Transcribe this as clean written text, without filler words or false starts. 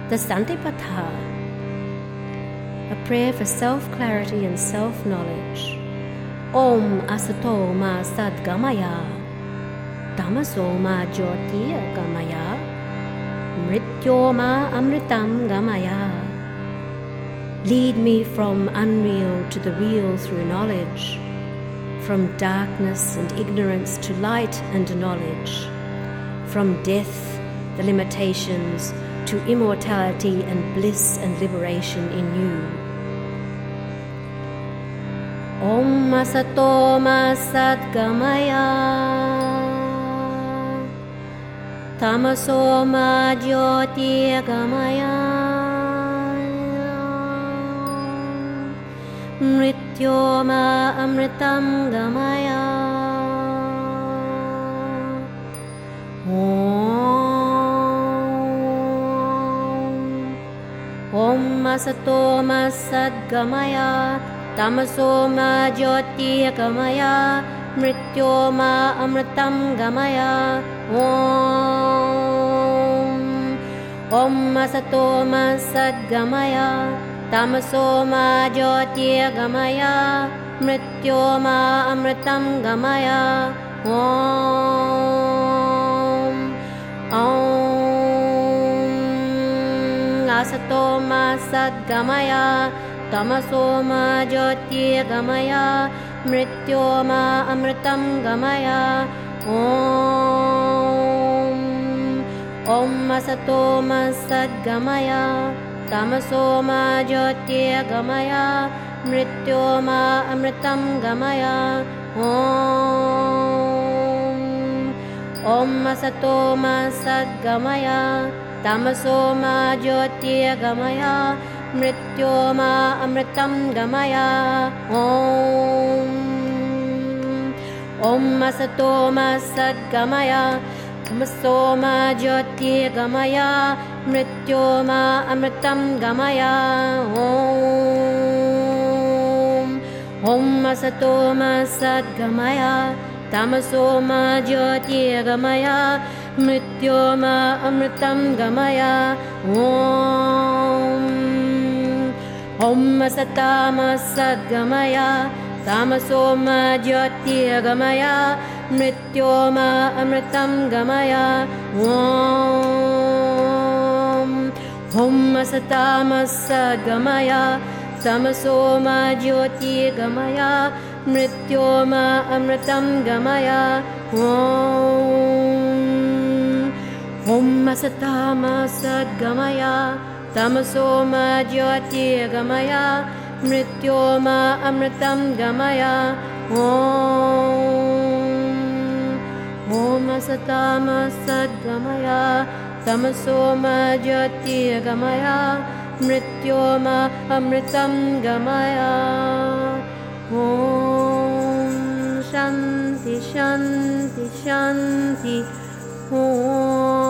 The Santipatha, a prayer for self-clarity and self-knowledge. Om Asato Ma Sadgamaya, Tamaso Ma Jyotiya Gamaya, Mrityo Ma Amritam Gamaya. Lead me from unreal to the real through knowledge, from darkness and ignorance to light and knowledge, from death, the limitations, to immortality and bliss and liberation in you. Om Asato Ma Sadgamaya, Tamaso Ma Jyotiya Gamaya, Mrityo Ma Amritam Gamaya. Om Asato Ma Sadgamaya, Tamaso Ma Jyotiya Gamaya, Mrityo Ma Amritam Gamaya. Om Asato Ma Sadgamaya, Tamaso Ma Jyotiya Gamaya, Mrityo Ma Amritam Gamaya. Asato Ma Sadgamaya, Tamaso Ma Jyotiya Gamaya, Mrityo Ma Amritam Gamaya. Om Asato Ma Sadgamaya, Tamaso Ma Jyotiya Gamaya, Mrityo Ma Amritam Gamaya. Om Asato Ma Sadgamaya, Tamaso Ma Jyotiya Gamaya, Mrityo Ma Amritam Gamaya. Om Asato Ma Sadgamaya, Tamaso Ma Jyotiya Gamaya, Mrityo Ma Amritam Gamaya. Om Asato Ma Sadgamaya, Tamaso Ma Jyotiya Gamaya, Mrityo Ma Amritam Gamaya. Om Asata Ma Sadgamaya, Tamaso Ma Jyotiya Gamaya, Mrityo Ma Amritam Gamaya. Om Asata Ma Sadgamaya, Tamaso Ma Jyotiya Gamaya, Mrityo Ma Amritam Gamaya. Om Asata Ma Sadgamaya, Tamaso Ma Jyotiya Gamaya, Mrityo Ma Amritam Gamaya. Om Asata Ma Sadgamaya, Tamaso Ma Jyotiya Gamaya, Mrityo Ma Amritam Gamaya. Om Shanti Shanti Shanti. Om